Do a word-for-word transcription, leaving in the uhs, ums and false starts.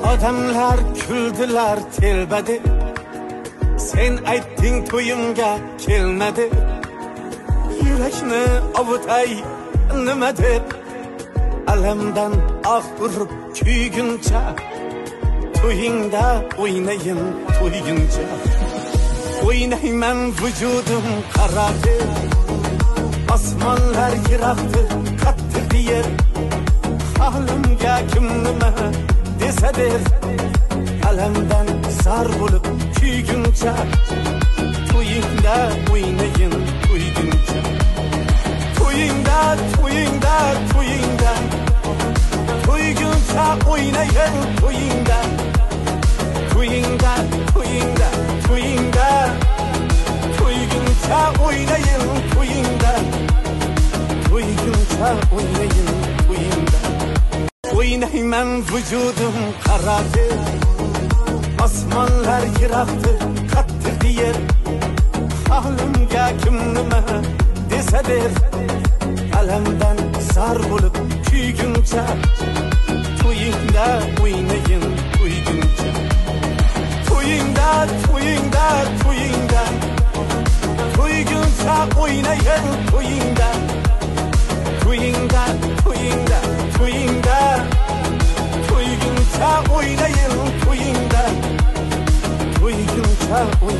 Odamlar kuldilar telbadi, sen aytding to'yimga kelmadi. Yurakni ovutay nima deb, alamdan ah urib kuyguncha, to'yingda o'ynayin to'yguncha. O'ynayman vujudim qaradi, osmonlar yiroqdi qattiq yer. Ahlimga kim nima desa der, alamdan zar bo'lib kuyguncha, to'yingda o'ynayin to'yguncha. To'yingda, to'yingda, to'yingda, to'yguncha o'ynayin to'yingda. To'yingda, to'yingda, to'yingda, to'yguncha o'ynayin to'yingda. To'yguncha o'ynayin to'yingda. O'ynayman vujudim qaradi, osmonlar yiroqdi qattiq yer. Ahlimga kim nima desa der, alamdan zar bo'lib kuyguncha, to'yingda o'ynayin to'yguncha. To'yingda, to'yingda, to'yingda, to'yguncha o'ynayin to'yingda. To'yingda, to'yingda, to'yingda, to'yguncha o'ynayin to'yingda. To'yguncha o'ynayin